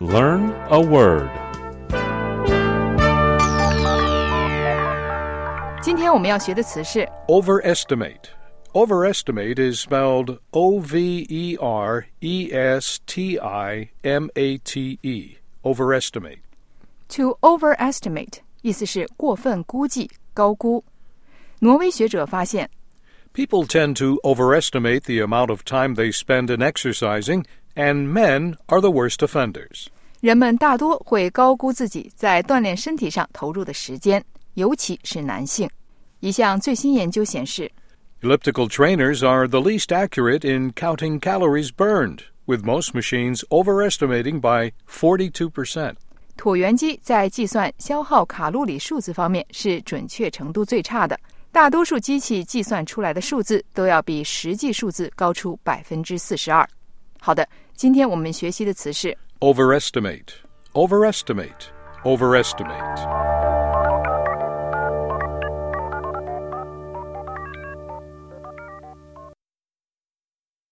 Learn a word. 今天我们要学的词是 Overestimate.Overestimate is spelled O-V-E-R-E-S-T-I-M-A-T-E. Overestimate. To overestimate 意思是过分估计、高估。挪威学者发现 People tend to overestimate the amount of time they spend in exercising, and men are the worst offenders. 人们大多会高估自己在锻炼身体上投入的时间，尤其是男性。一项最新研究显示 Elliptical trainers are the least accurate in counting calories burned, with most machines overestimating by 42%. 椭圆机在计算消耗卡路里数字方面是准确程度最差的，大多数机器计算出来的数字都要比实际数字高出 42%。 好的，今天我们学习的词是 Overestimate. Overestimate. Overestimate.